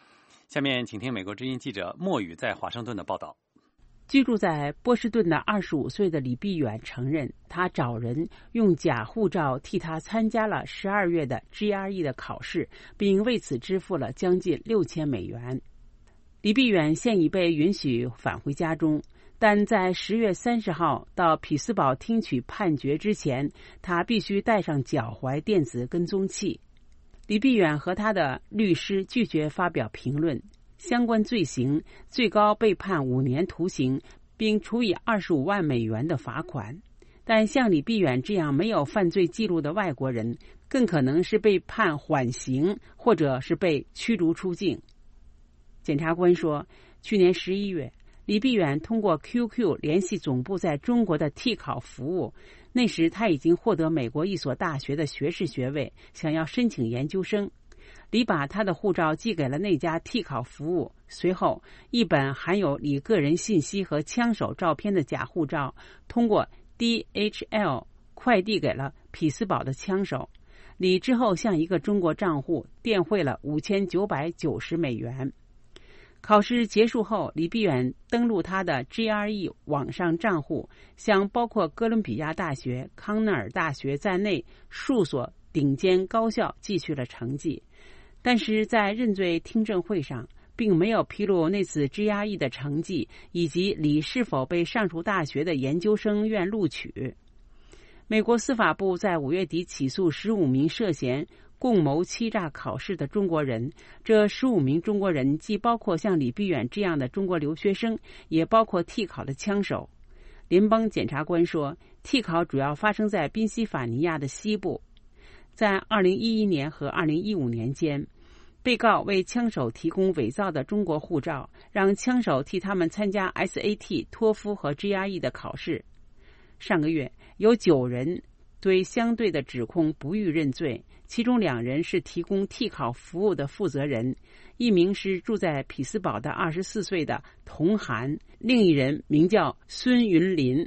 下面请听美国之音记者莫宇在华盛顿的报道。 居住在波士顿的二十五岁的李碧远承认，他找人用假护照替他参加了十二月的 G R E 的考试，并为此支付了将近六千美元。李碧远现已被允许返回家中，但在十月三十号到匹兹堡听取判决之前，他必须带上脚踝电子跟踪器。李碧远和他的律师拒绝发表评论。相关罪行最高被判五年徒刑，并处以二十五万美元的罚款。但像李碧远这样没有犯罪记录的外国人，更可能是被判缓刑，或者是被驱逐出境。检察官说，去年十一月，李碧远通过 Q Q 联系总部在中国的替考服务，那时他已经获得美国一所大学的学士学位，想要申请研究生。李把他的护照寄给了那家替考服务，随后一本含有李个人信息和枪手照片的假护照通过 D H L 快递给了匹兹堡的枪手。李之后向一个中国账户电汇了五千九百九十美元。考试结束后，李碧远登录他的 G R E 网上账户，向包括哥伦比亚大学、康奈尔大学在内数所顶尖高校寄去了成绩。但是在认罪听证会上，并没有披露那次 G R E 的成绩以及李是否被上述大学的研究生院录取。美国司法部在五月底起诉十五名涉嫌共谋欺诈考试的中国人，这十五名中国人既包括像李碧远这样的中国留学生，也包括替考的枪手。联邦检察官说，替考主要发生在宾夕法尼亚的西部。在二零一一年和二零一五年间，被告为枪手提供伪造的中国护照，让枪手替他们参加 S A T、托福和 G R E 的考试。上个月，有九人对相对的指控不予认罪，其中两人是提供替考服务的负责人，一名是住在匹兹堡的二十四岁的童涵，另一人名叫孙云林。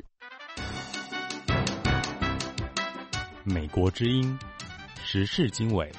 美国之音时事经纬。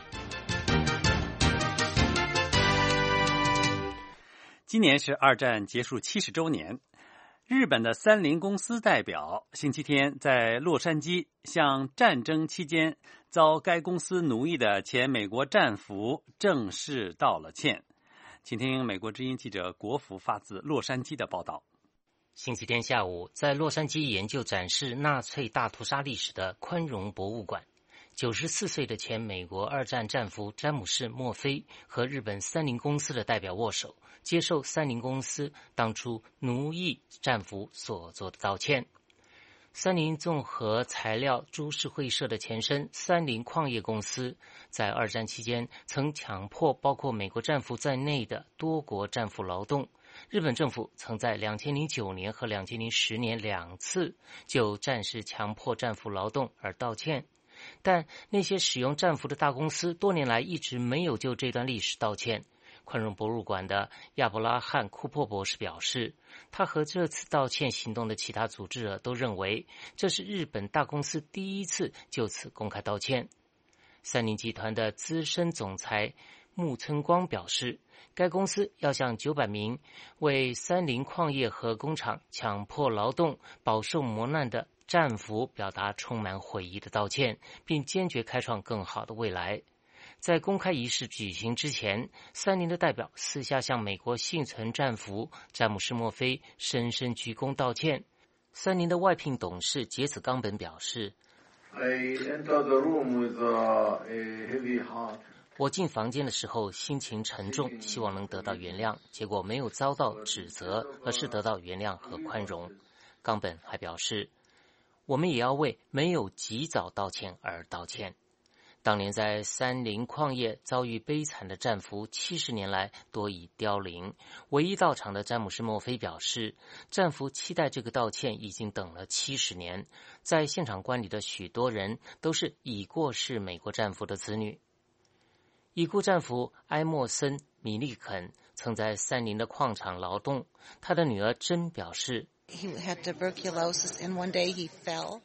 今年是二战结束七十周年，日本的三菱公司代表星期天在洛杉矶向战争期间遭该公司奴役的前美国战俘正式道了歉。请听美国之音记者国福发自洛杉矶的报道。 星期天下午，在洛杉矶研究展示纳粹大屠杀历史的宽容博物馆，九十四岁的前美国二战战俘詹姆士·墨菲和日本三菱公司的代表握手，接受三菱公司当初奴役战俘所做的道歉。三菱综合材料株式会社的前身三菱矿业公司，在二战期间曾强迫包括美国战俘在内的多国战俘劳动。日本政府曾在两千零九年和两千零十年两次就战时强迫战俘劳动而道歉，但那些使用战俘的大公司多年来一直没有就这段历史道歉。宽容博物馆的亚伯拉罕·库珀博士表示，他和这次道歉行动的其他组织者都认为，这是日本大公司第一次就此公开道歉。三菱集团的资深总裁木村光表示，该公司要向九百名为三菱矿业和工厂强迫劳动、饱受磨难的战俘表达充满悔意的道歉，并坚决开创更好的未来。在公开仪式举行之前，三菱的代表私下向美国幸存战俘詹姆士·墨菲深深鞠躬道歉。三菱的外聘董事杰子冈本表示， I entered the room with a heavy heart. 我进房间的时候心情沉重，希望能得到原谅，结果没有遭到指责，而是得到原谅和宽容。冈本还表示，我们也要为没有及早道歉而道歉。当年在三菱矿业遭遇悲惨的战俘七十年来多已凋零，唯一到场的詹姆士·墨菲表示，战俘期待这个道歉已经等了七十年，在现场观礼的许多人都是已过世美国战俘的子女。已故战俘埃默森·米利肯曾在三菱的矿场劳动，他的女儿珍表示， He had tuberculosis and one day he fell.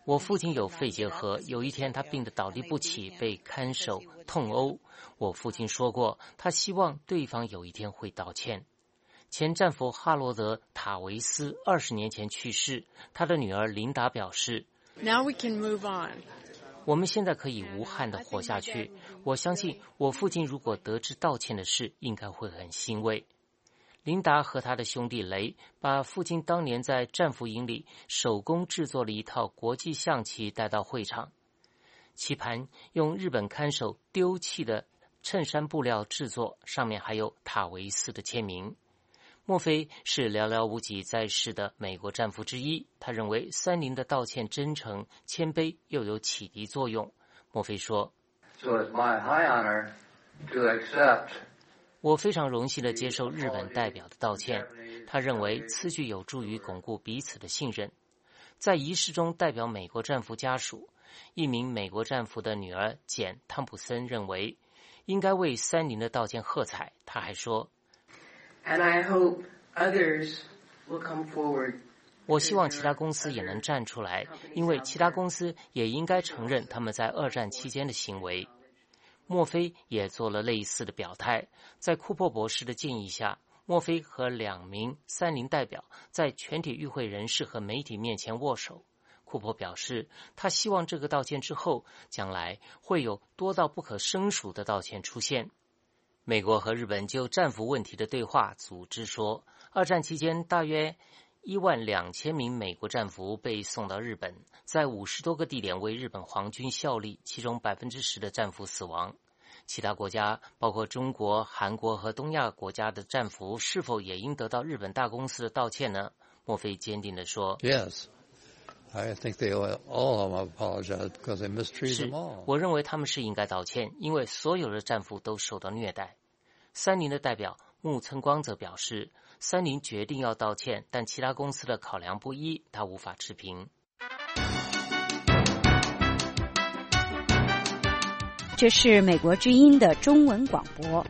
我父亲有肺结核，有一天他病得倒地不起，被看守痛殴。我父亲说过，他希望对方有一天会道歉。前战俘哈罗德·塔维斯二十年前去世，他的女儿琳达表示 Now we can move on. 我们现在可以无憾地活下去。我相信我父亲如果得知道歉的事，应该会很欣慰。琳达和他的兄弟雷把父亲当年在战俘营里手工制作了一套国际象棋带到会场，棋盘用日本看守丢弃的衬衫布料制作，上面还有塔维斯的签名。墨菲是寥寥无几在世的美国战俘之一，他认为三菱的道歉真诚、谦卑又有启迪作用。墨菲说 So it's my high honor to accept 我非常荣幸地接受日本代表的道歉，他认为此举有助于巩固彼此的信任。在仪式中，代表美国战俘家属，一名美国战俘的女儿简·汤普森认为应该为三菱的道歉喝彩。他还说 And I hope others will come forward. 我希望其他公司也能站出来，因为其他公司也应该承认他们在二战期间的行为。墨菲也做了类似的表态，在库珀博士的建议下，墨菲和两名三菱代表在全体与会人士和媒体面前握手。库珀表示，他希望这个道歉之后，将来会有多到不可胜数的道歉出现。美国和日本就战俘问题的对话组织说，二战期间大约一万两千名美国战俘被送到日本，在五十多个地点为日本皇军效力，其中百分之十的战俘死亡。其他国家，包括中国、韩国和东亚国家的战俘，是否也应得到日本大公司的道歉呢？墨菲坚定地说 Yes, I think they all all apologize because they mistreated them all. 是，我认为他们是应该道歉，因为所有的战俘都受到虐待。三菱的代表木村光则表示，三菱决定要道歉，但其他公司的考量不一，他无法持平。 这是美国之音的中文广播。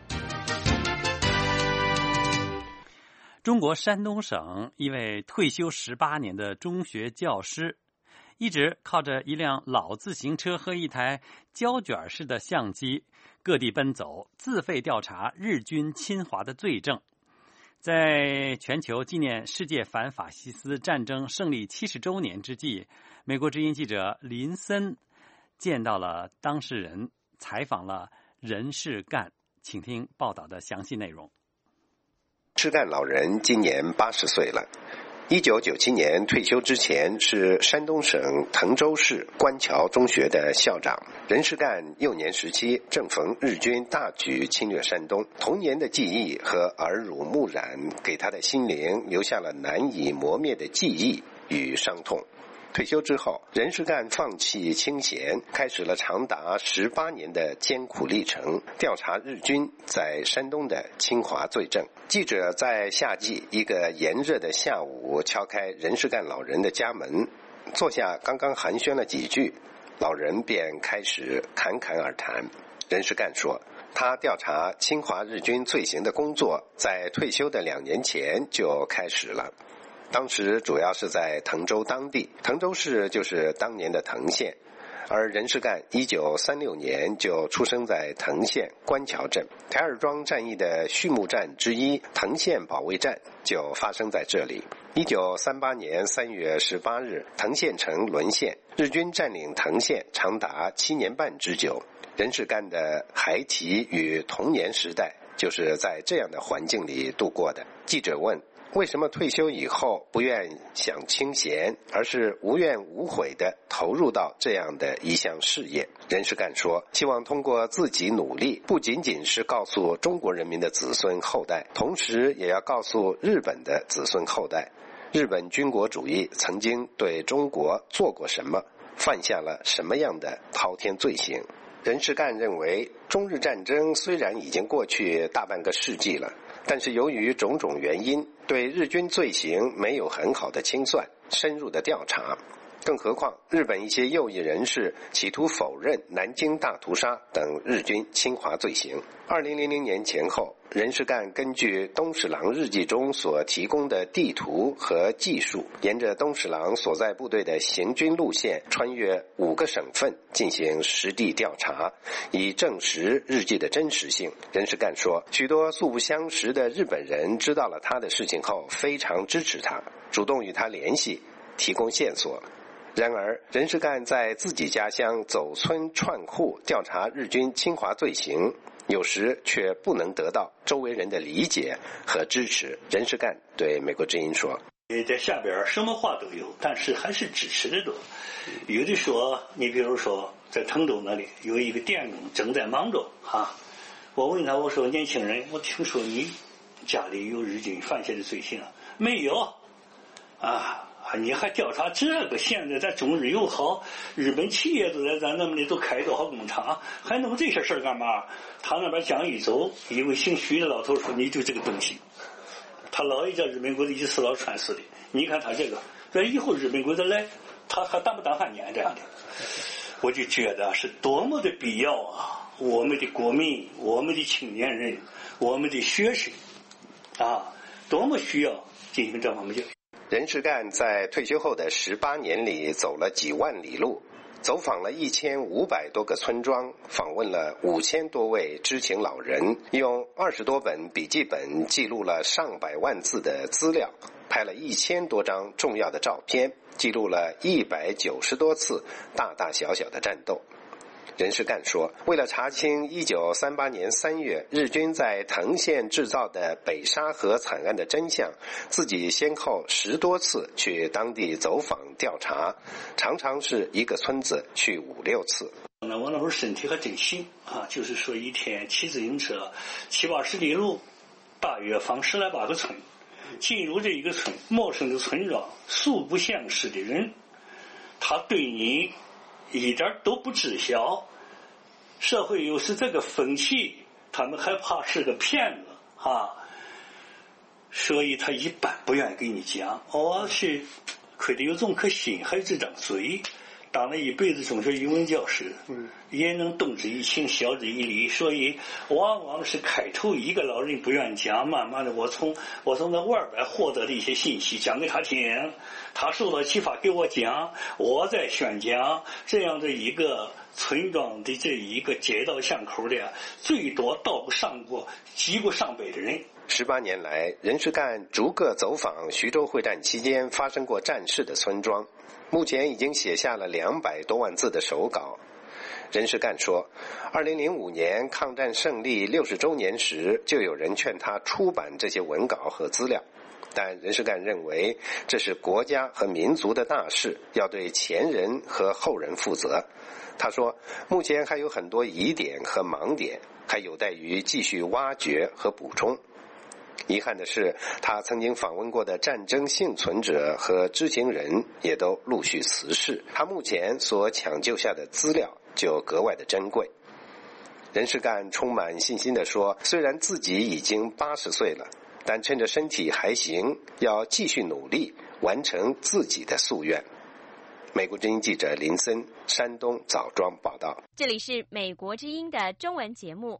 中国山东省一位退休十八年的中学教师，一直靠着一辆老自行车和一台胶卷式的相机各地奔走，自费调查日军侵华的罪证。在全球纪念世界反法西斯战争胜利七十周年之际，美国之音记者林森见到了当事人，采访了任世干，请听报道的详细内容。 世干老人今年八十岁了，一九九七年退休之前是山东省滕州市官桥中学的校长。任世干幼年时期正逢日军大举侵略山东，童年的记忆和耳濡目染给他的心灵留下了难以磨灭的记忆与伤痛。退休之后，任世干放弃清闲，开始了长达十八年的艰苦历程，调查日军在山东的侵华罪证。记者在夏季一个炎热的下午敲开任世干老人的家门，坐下刚刚寒暄了几句，老人便开始侃侃而谈。任世干说，他调查侵华日军罪行的工作在退休的两年前就开始了。当时主要是在滕州当地，滕州市就是当年的滕县，而任世干一九三六年就出生在滕县官桥镇。台儿庄战役的序幕战之一滕县保卫战就发生在这里。一九三八年三月十八日，滕县城沦陷，日军占领滕县长达七年半之久。任世干的孩提与童年时代就是在这样的环境里度过的。记者问，为什么退休以后不愿享清闲，而是无怨无悔地投入到这样的一项事业？任世干说，希望通过自己努力，不仅仅是告诉中国人民的子孙后代，同时也要告诉日本的子孙后代，日本军国主义曾经对中国做过什么，犯下了什么样的滔天罪行。任世干认为，中日战争虽然已经过去大半个世纪了，但是由于种种原因，对日军罪行没有很好的清算、深入的调查。 更何况，日本一些右翼人士企图否认南京大屠杀等日军侵华罪行。二零零零年前后，任世干根据东史郎日记中所提供的地图和技术，沿着东史郎所在部队的行军路线，穿越五个省份进行实地调查，以证实日记的真实性。任世干说，许多素不相识的日本人知道了他的事情后，非常支持他，主动与他联系，提供线索。然而，任世干在自己家乡走村串户调查日军侵华罪行，有时却不能得到周围人的理解和支持。任世干对美国之音说：“ 在下边什么话都有，但是还是支持的多。有的说，你比如说在滕州那里有一个电工正在忙着啊，我问他，我说年轻人，我听说你家里有日军犯下的罪行，没有啊？”你还调查这个？现在咱中日友好，日本企业都在咱那么的都开多少工厂，还弄这些事儿干嘛？他那边讲一走，一位姓徐的老头说：“你就这个东西。”他老爷叫日本国的一四老传死的。你看他这个，这以后日本国的来，他还当不当汉奸这样的？我就觉得是多么的必要啊！我们的国民，我们的青年人，我们的学生，啊，多么需要进行这方面教育。 任世干在退休后的十八年里走了几万里路，走访了一千五百多个村庄，访问了五千多位知情老人，用二十多本笔记本记录了上百万字的资料，拍了一千多张重要的照片，记录了一百九十多次大大小小的战斗。任世干说，为了查清一九三八年三月日军在藤县制造的北沙河惨案的真相，自己先后十多次去当地走访调查，常常是一个村子去五六次。 那我那会儿身体还真行啊，就是说一天骑自行车七八十里路，大约访十来八个村，进入这一个村，陌生的村庄，素不相识的人，他对你一点都不知晓，社会又是这个风气，他们害怕是个骗子啊，所以他一般不愿意给你讲。我是亏得有这么颗心，还有这张嘴，当了一辈子中学语文教师，嗯，也能动之以情，晓之以理，所以往往是开头一个老人不愿意讲，慢慢的我从我从那外边获得的一些信息讲给他听，他受到启发给我讲，我在宣讲，这样的一个村庄的这一个街道巷口的最多到不上过几过上百的人。 十八年来，任世干逐个走访徐州会战期间发生过战事的村庄，目前已经写下了两百多万字的手稿。任世干说，二零零五年抗战胜利六十周年时，就有人劝他出版这些文稿和资料，但任世干认为这是国家和民族的大事，要对前人和后人负责。他说，目前还有很多疑点和盲点，还有待于继续挖掘和补充。遗憾的是，他曾经访问过的战争幸存者和知情人也都陆续辞世，他目前所抢救下的资料就格外的珍贵。任世干充满信心地说，虽然自己已经八十岁了，但趁着身体还行，要继续努力，完成自己的夙愿。美国之音记者林森，山东枣庄报道。 这里是美国之音的中文节目。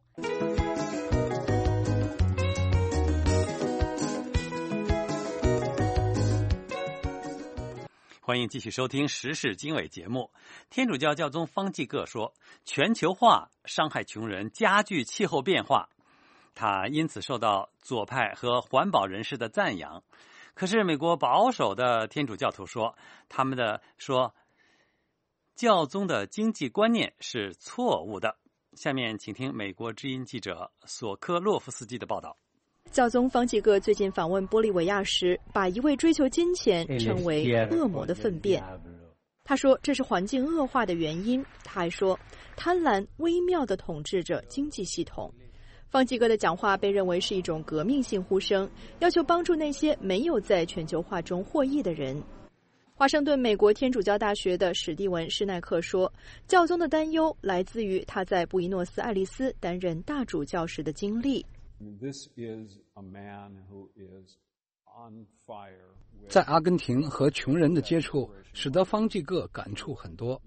欢迎继续收听时事经纬节目。天主教教宗方济各说，全球化伤害穷人，加剧气候变化。他因此受到左派和环保人士的赞扬。可是美国保守的天主教徒说，他们的说教宗的经济观念是错误的。下面请听美国之音记者索科洛夫斯基的报道。 教宗方济各最近访问玻利维亚时，把一位追求金钱称为恶魔的粪便。他说这是环境恶化的原因。他还说，贪婪微妙地统治着经济系统。方济各的讲话被认为是一种革命性呼声，要求帮助那些没有在全球化中获益的人。华盛顿美国天主教大学的史蒂文·施奈克说，教宗的担忧来自于他在布宜诺斯艾利斯担任大主教时的经历。 在阿根廷和穷人的接触，使得方济各感触很多。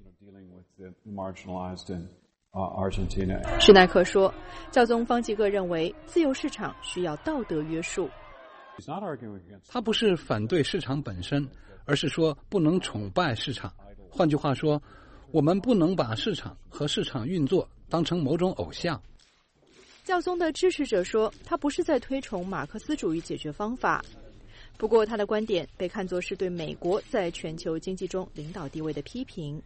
施耐克说，教宗方济各认为自由市场需要道德约束。 他不是反对市场本身，而是说不能崇拜市场。换句话说，我们不能把市场和市场运作当成某种偶像。 教宗的支持者说，他不是在推崇马克思主义解决方法。不过他的观点被看作是对美国在全球经济中领导地位的批评。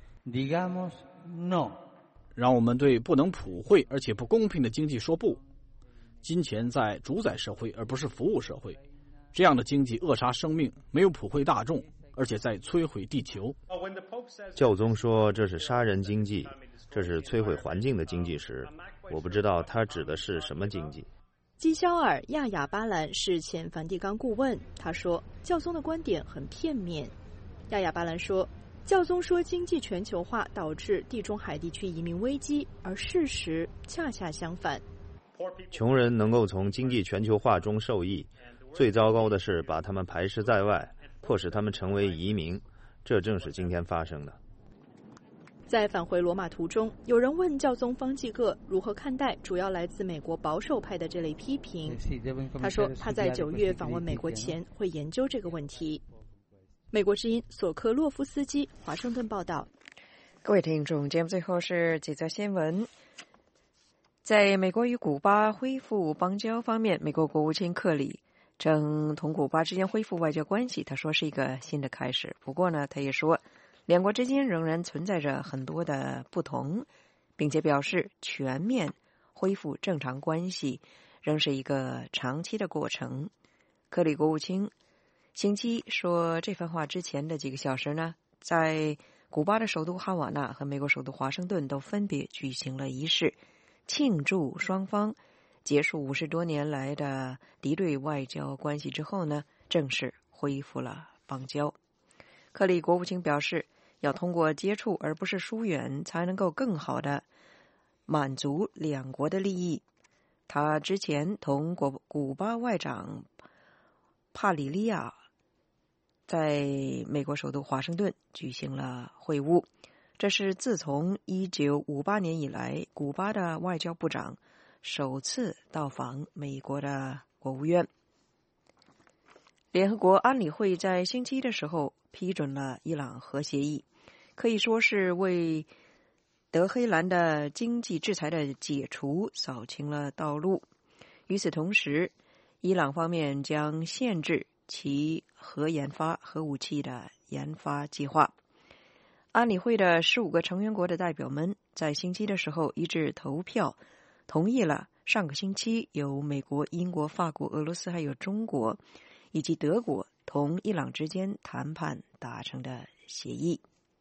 让我们对不能普惠而且不公平的经济说不。金钱在主宰社会而不是服务社会，这样的经济扼杀生命，没有普惠大众，而且在摧毁地球。 教宗说这是杀人经济，这是摧毁环境的经济时，我不知道他指的是什么经济。 基肖尔·亚亚巴兰是前梵蒂冈顾问，他说教宗的观点很片面。亚亚巴兰说，教宗说经济全球化导致地中海地区移民危机，而事实恰恰相反。 穷人能够从经济全球化中受益，最糟糕的是把他们排斥在外，迫使他们成为移民，这正是今天发生的。 在返回罗马途中，有人问教宗方济各如何看待主要来自美国保守派的这类批评。他说他在九月访问美国前会研究这个问题。美国之音索克洛夫斯基华盛顿报道。 各位听众，节目最后是几则新闻。在美国与古巴恢复邦交方面，美国国务卿克里称同古巴之间恢复外交关系，他说是一个新的开始。不过呢，他也说两国之间仍然存在着很多的不同，并且表示全面恢复正常关系仍是一个长期的过程。克里国务卿星期说这番话之前的几个小时呢，在古巴的首都哈瓦那和美国首都华盛顿都分别举行了仪式，庆祝双方结束五十多年来的敌对外交关系之后呢，正式恢复了邦交。克里国务卿表示，要通过接触而不是疏远，才能够更好的满足两国的利益。他之前同国古巴外长帕里利亚在美国首都华盛顿举行了会晤，这是自从一九五八年以来，古巴的外交部长首次到访美国的国务院。联合国安理会在星期一的时候批准了伊朗核协议，可以说是为德黑兰的经济制裁的解除扫清了道路。与此同时，伊朗方面将限制其核研发核武器的研发计划。安理会的十五个成员国的代表们在星期的时候一致投票同意了上个星期由美国、英国、法国、俄罗斯还有中国以及德国同伊朗之间谈判达成的协议。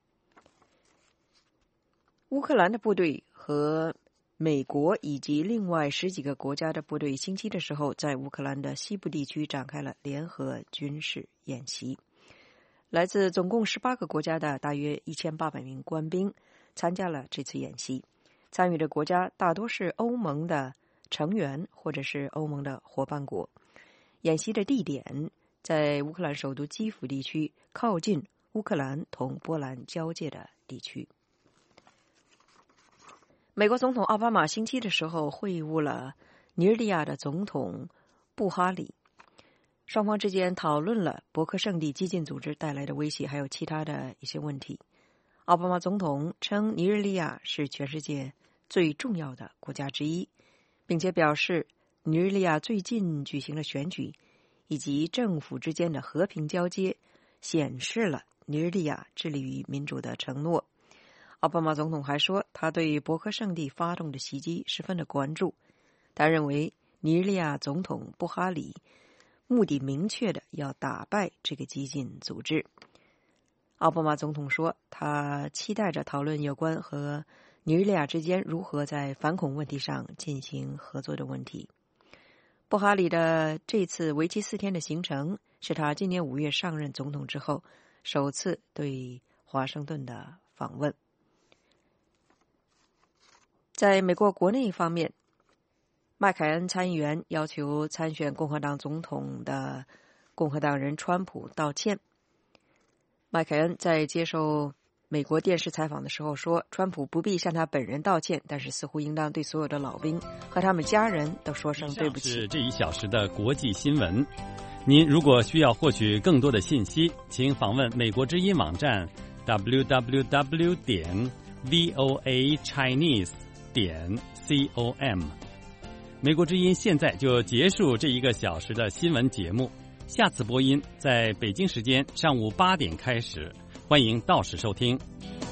乌克兰的部队和美国以及另外十几个国家的部队星期的时候在乌克兰的西部地区展开了联合军事演习。来自总共十八个国家的大约一千八百名官兵参加了这次演习，参与的国家大多是欧盟的成员或者是欧盟的伙伴国。演习的地点在乌克兰首都基辅地区，靠近乌克兰同波兰交界的地区。美国总统奥巴马星期的时候会晤了尼日利亚的总统布哈里，双方之间讨论了伯克圣地激进组织带来的威胁，还有其他的一些问题。奥巴马总统称尼日利亚是全世界最重要的国家之一，并且表示尼日利亚最近举行的选举以及政府之间的和平交接显示了尼日利亚致力于民主的承诺。奥巴马总统还说，他对伯克圣地发动的袭击十分的关注，他认为尼日利亚总统布哈里目的明确的要打败这个激进组织。奥巴马总统说，他期待着讨论有关和尼日利亚之间如何在反恐问题上进行合作的问题。布哈里的这次为期四天的行程是他今年五月上任总统之后首次对华盛顿的访问。在美国国内方面，麦凯恩参议员要求参选共和党总统的共和党人川普道歉。麦凯恩在接受美国电视采访的时候说，川普不必向他本人道歉，但是似乎应当对所有的老兵和他们家人都说声对不起。 是这一小时的国际新闻。您如果需要获取更多的信息，请访问美国之音网站 double-u double-u double-u 点 voa chinese 点 com。美国之音现在就结束这一个小时的新闻节目，下次播音在北京时间上午八点开始，欢迎到时收听。